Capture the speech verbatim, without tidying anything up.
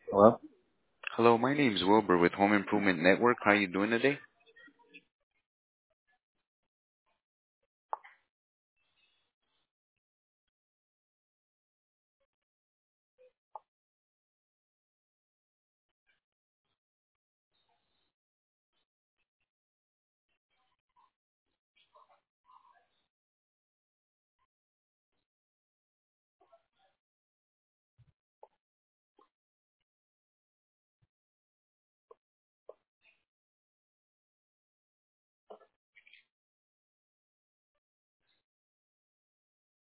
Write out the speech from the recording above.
Hello? Hello, my name's Wilbur with Home Improvement Network. How are you doing today?